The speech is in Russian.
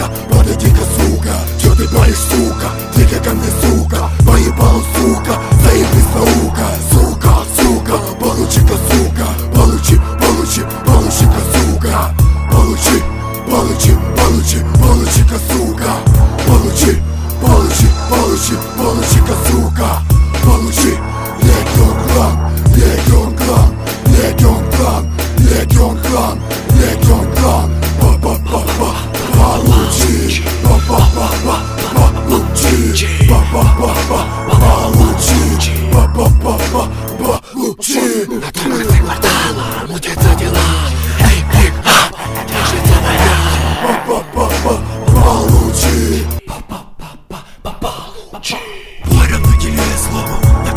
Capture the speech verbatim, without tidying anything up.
подойди-ка, сука. Чё ты паришь, сука? Иди ко мне, сука. Поебал, сука, заебись наука. Сука, сука, получи-ка, сука. Получи, получи, получи-ка, сука. Получи, получи, получи, получи-ка, сука. Получи, получи, получи, получи-ка, сука. Получи, Легион клан, Легион клан, Легион клан, Легион клан, Легион клан. Па-па-па-па, получи, па-па-па-па, получи, па-па-па-па, получи, па-па-па-па, получи. На тормозных кварталах мутятся дела. Эй, эй, а, движется война. Па-па-па-па, получи. Па-па-па-па, получи. Ворон наделяя словом.